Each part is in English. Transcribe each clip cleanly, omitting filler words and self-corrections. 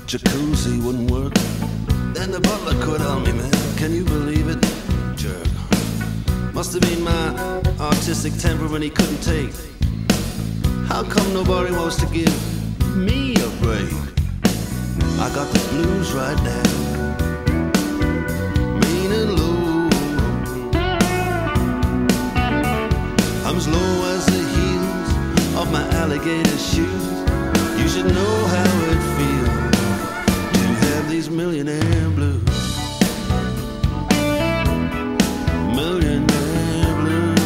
jacuzzi wouldn't work. Then the butler quit on me, man. Can you believe it? Jerk. Must have been my artistic temperament he couldn't take. How come nobody wants to give me a break? I got the blues right now, mean and low. I'm as low as the heels of my alligator shoes. You should know how it feels to have these millionaire blues. Millionaire blues.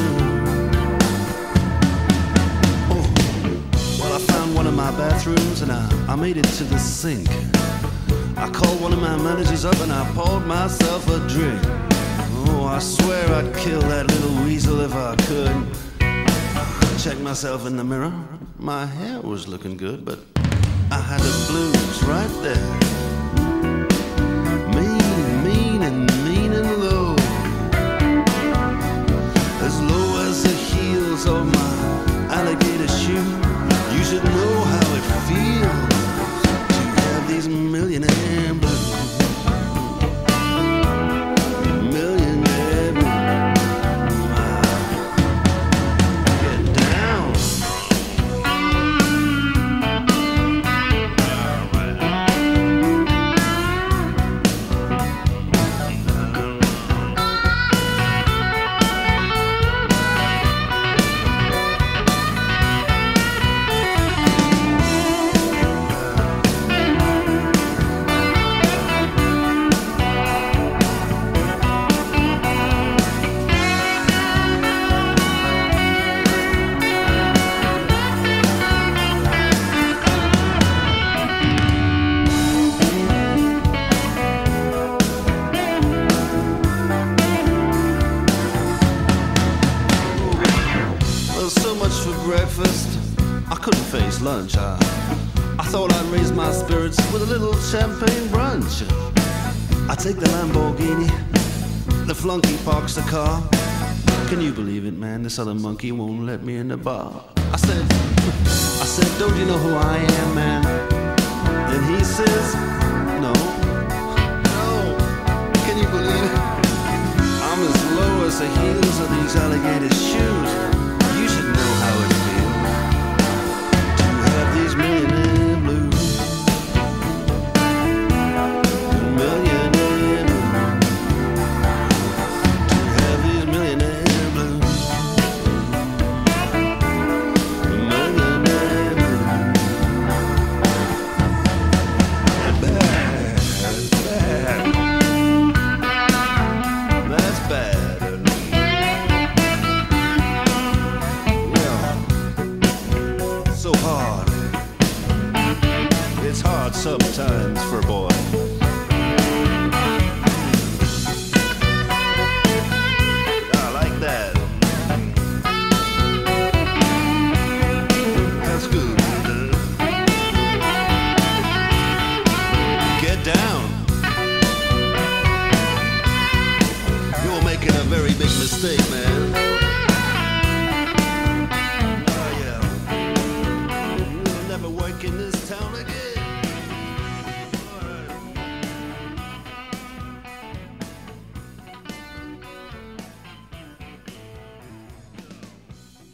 Oh, well, I found one of my bathrooms and I made it to the sink. I called one of my managers up and I poured myself a drink. Oh, I swear I'd kill that little weasel if I could. Checked myself in the mirror. My hair was looking good, but I had the blues right there. Mean and low. As low as the heels of my alligator shoe. You should know how it feels to have these millionaire blues. Millionaire blues. Get down. So much for breakfast, I couldn't face lunch. I thought I'd raise my spirits with a little champagne brunch. I take the Lamborghini, the flunky parks the car. Can you believe it, man? This other monkey won't let me in the bar. I said, don't you know who I am, man? And he says, no. Can you believe it? I'm as low as the heels of these alligator shoes. You should know how it feels to have these millionaire blues. Millionaire blues. To have these millionaire blues. Millionaire blues. Bad. That's bad. So hard. It's hard sometimes for a boy. I like that. That's good. Get down. You're making a very big mistake, man. Never work in this town again.